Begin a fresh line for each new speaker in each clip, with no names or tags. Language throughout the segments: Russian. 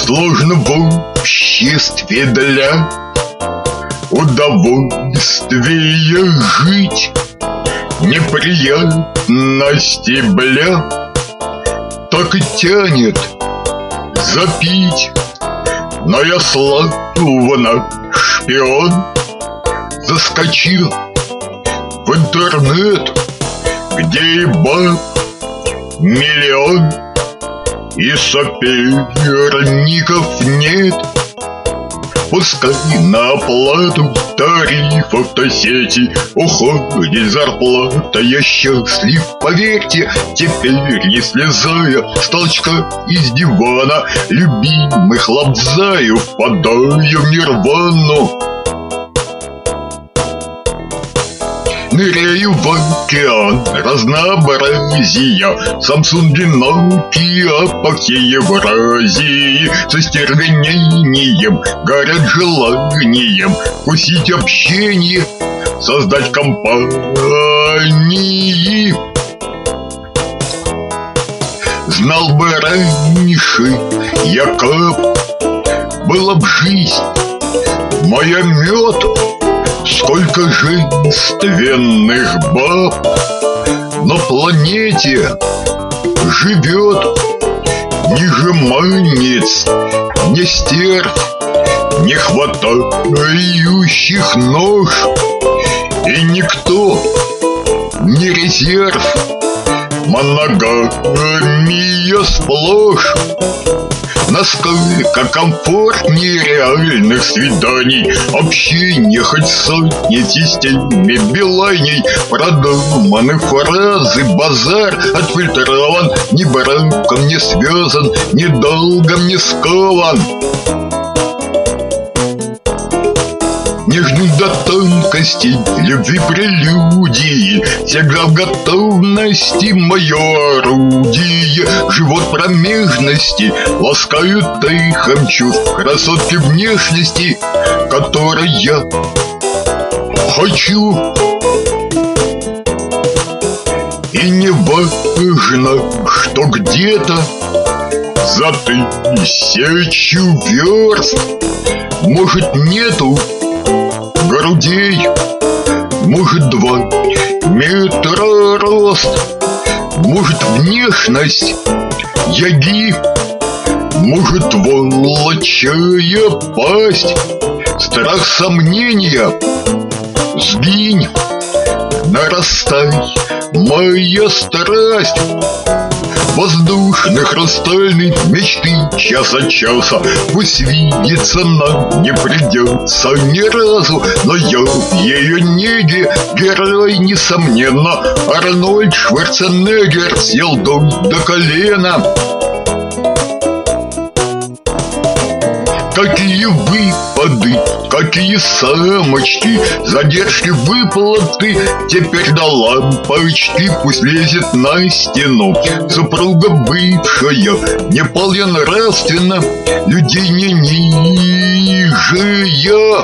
Сложно в обществе для удовольствия жить. Неприятности, бля, так и тянет запить. Но я словно шпион заскочил в интернет, где и баб миллион, и соперников нет. Пускай на оплату тариф автосети уходит зарплата. Я счастлив, поверьте, теперь не слезая с толчка из дивана любимых лобзаю, впадаю в нирвану. Ныряю в океан разнообразия, Samsung, Nokia, паки Евразии. Со стервенением горят желанием вкусить общение, создать компании. Знал бы раньше я, как была б жизнь моя мед, сколько женственных баб на планете живет. Ни жеманниц, ни стерв, не хватающих нож, и никто не резерв. Моногамия сплошь. Насколько комфортнее реальных свиданий, общение хоть сотни системе билайней. Продуманы фразы, базар отфильтрован, ни браком не связан, ни долгом не скован. Нежных до тонкости любви прелюдии, всегда в готовности мое орудие. Живот промежности ласкают эхом чувств, красотки внешности, которой я хочу. И не важно, что где-то за 1000 верст, может, нету грудей, может, 2 метра рост, может, внешность яги, может, волчья пасть. Страх сомнения сгинь, нарастай моя страсть. Воздушной, хрустальной мечты час от часа пусть видеться нам не придется ни разу, но я в ее неге герой, несомненно. Арнольд Шварценеггер съел до колена. Какие выпады, какие самочки, задержки выплаты, теперь до лампочки пусть лезет на стену. Супруга бывшая, не вполне нравственно, людей не ниже я.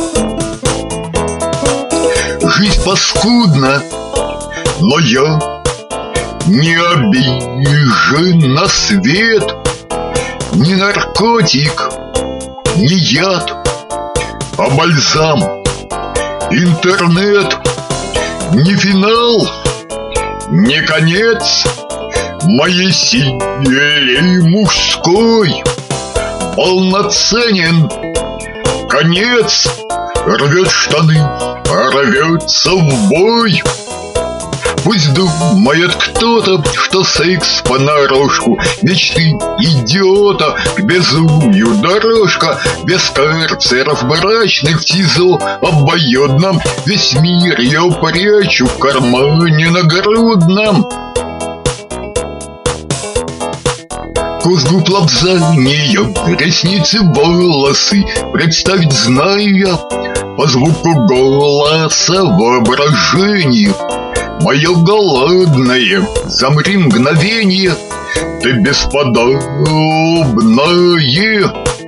Жизнь паскудна, но я не обижен на свет. Ни наркотик, не яд, а бальзам. Интернет не финал, не конец моей силе мужской. Полноценен конец, рвет штаны, рвется в бой. Пусть думает кто-то, что секс понарошку, мечты идиота к безумию дорожка. Без карцеров брачных в СИЗО обоюдном весь мир я упрячу в кармане нагрудном. Вкус губ лобзания, ресницы, волосы представить зная, по звуку голоса воображение. Мое голодное, замри мгновенье, ты бесподобное.